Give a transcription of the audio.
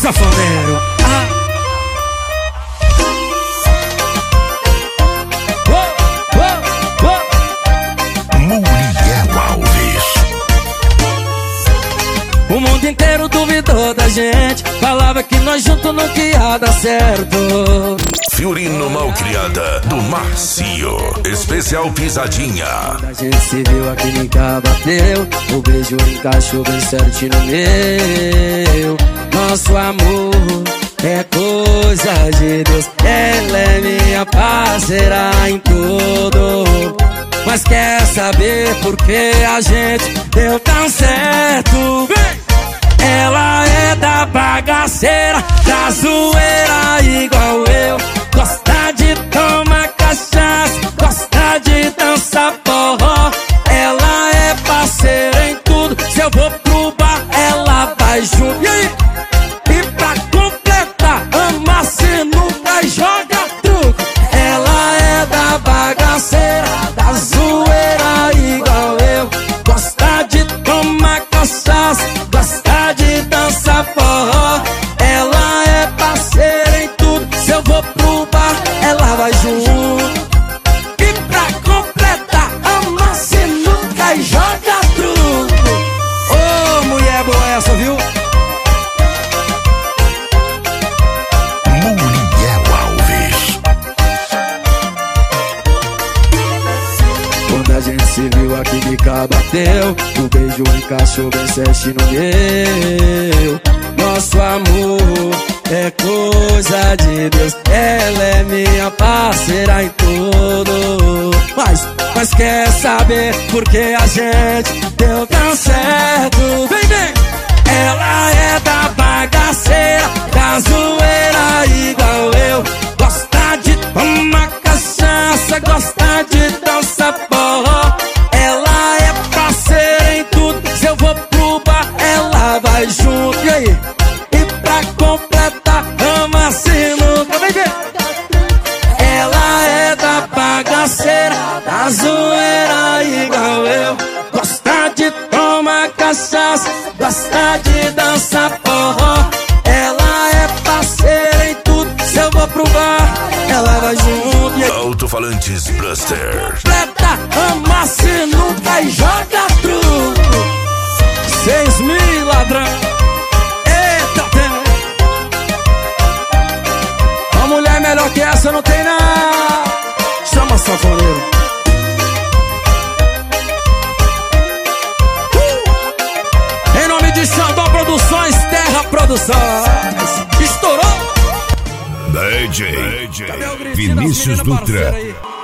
sanfoneiro. O mundo inteiro duvidou da gente, falava que nós juntos não ia dar certo. Fiorino Malcriada, do Marcio, especial pisadinha. A gente se viu, a química bateu, o beijo encaixou bem certinho no meu. Nosso amor é coisa de Deus, ela é minha parceira em tudo. Mas quer saber por que a gente deu tão certo? Ela é da bagaceira, da zoeira igual eu. Gosta de tomar cachaça, gosta de dançar forró. Ela é parceira em tudo, se eu vou pro bar, ela vai junto. E aí? E pra completar, ama sinuca e joga truco. Ela é da bagaceira, da zoeira igual eu. Gosta de tomar cachaça, gosta de dançar forró. Ela é parceira em tudo, se eu vou pro bar, ela vai junto. E pra completar, ama sinuca e joga truco. Ô, mulher boa essa, viu? Muriel Alves. Quando a gente se viu, a química bateu, o beijo encaixou bem certinho no meu. Nosso amor é coisa de Deus, ela é minha parceira em tudo. Mas quer saber por que a gente deu tão certo? Vem, vem! Ela é da bagaceira, da zoeira igual eu. Gosta de tomar cachaça, gosta de dançar forró. Ela é parceira em tudo, se eu vou pro bar, ela vai junto. E aí? E pra completar, ama sinuca. Vem ver! Ela é da bagaceira, da zoeira igual eu. Gosta de tomar cachaça, gosta de dançar forró. Ela é parceira em tudo, se eu vou pro bar, ela vai junto. E aí? Alto-falantes Buster. Completa, ama sinuca e joga truco. 6.000 ladrão. Eita, tem. Uma mulher melhor que essa não tem não. Chama sanfoneiro. Em nome de Xandó Produções, Terra Produções. Estourou. DJ Vinícius Dutra.